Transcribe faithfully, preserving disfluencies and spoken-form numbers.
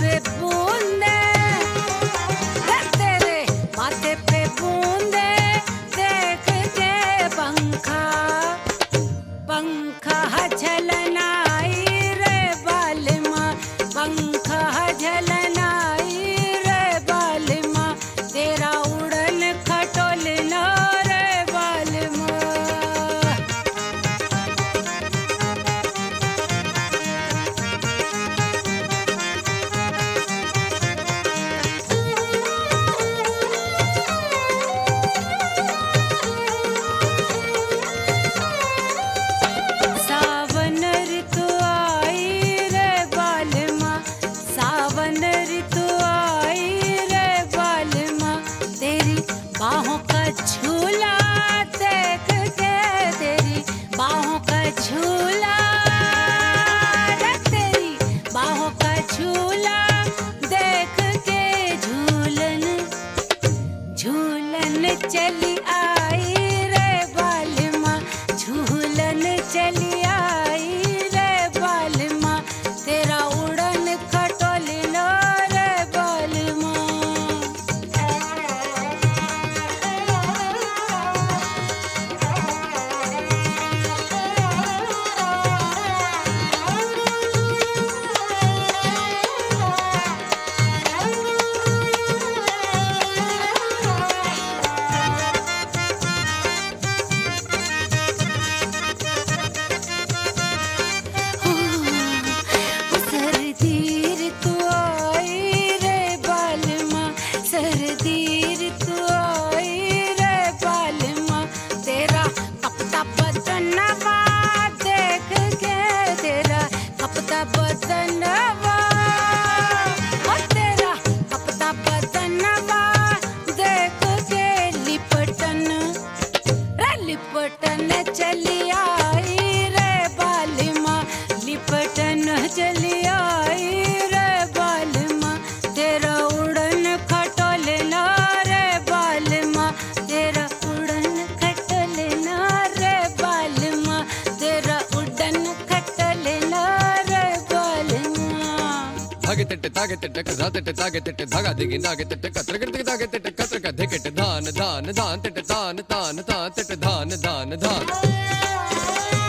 पे बूंदे, तेरे माथे पे बूंदे देख के पंखा पंखा झलनाई रे बालमा, पंखा झलनाई रे बालमा, तेरा उड़न खटोलना रे बालमा। सावन ऋतु आई रे बालमा, सावन ऋतु आई रे बालमा, तेरी बाहों का झूला देख के, तेरी बाहों का झूला रे, तेरी बाहों का झूला देख के झूलन झूलन चली आई रे बालमा, झूलन चली आई रे बालमा, तेरा उड़न खटोलना रे बालमा। सर्दी ऋतु आई रे बालमा, सर्दी ऋतु आई रे बालमा, तेरा कपता बदनवा देख के, तेरा कपता बदनवा, और तेरा कपता बदनवा देख के लिपटन रे लिपटन चली आई रे बालमा, लिपटन चली आई रे बालमा, तेरा उड़न खटोलना रे बालमा, तेरा उड़न खटोलना रे बालमा, तेरा उड़न खटोलना रे बालमा। धागे तिट्टे धागे तिट्टे कथा तिट्टे धागे तिट्टे धागा दिगी धागे तिट्टे कत्र करते धागे तिट्टे कत्र का धिकट धान धान धान तिट्टे धान धान धान तिट्टे धान धान धान।